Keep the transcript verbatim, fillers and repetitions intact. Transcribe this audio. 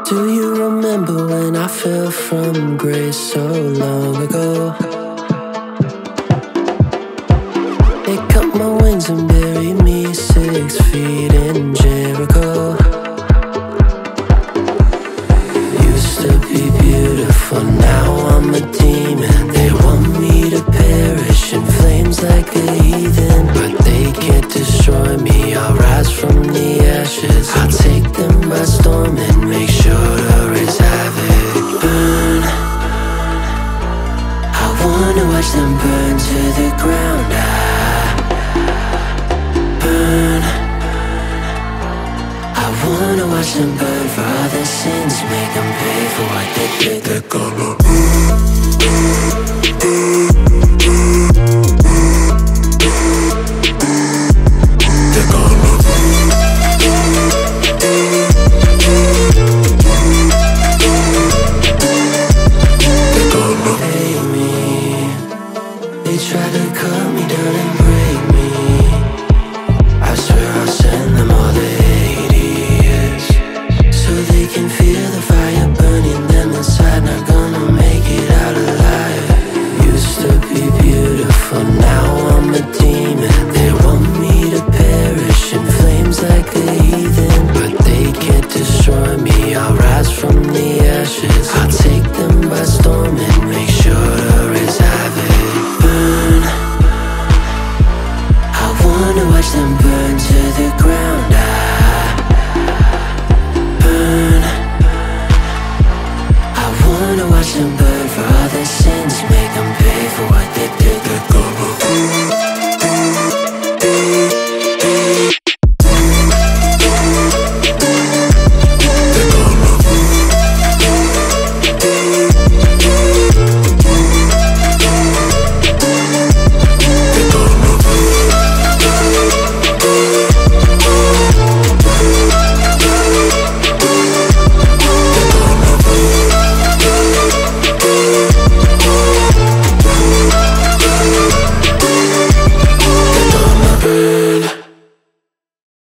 Do you remember when I fell from grace so long ago? They cut my wings and buried me six feet in Jericho. Used to be beautiful, now I'm a demon. They want me to perish in flames like a heathen, but they can't destroy me. I'll rise from the ashes. I'll take them by storm and make sure to raise havoc. Burn, I wanna watch them burn to the ground. I burn, I wanna watch them burn for all their sins. Make them pay for what they did. They're gonna They're gonna They're gonna hate me. They try to cut me down and break me. I swear I'll send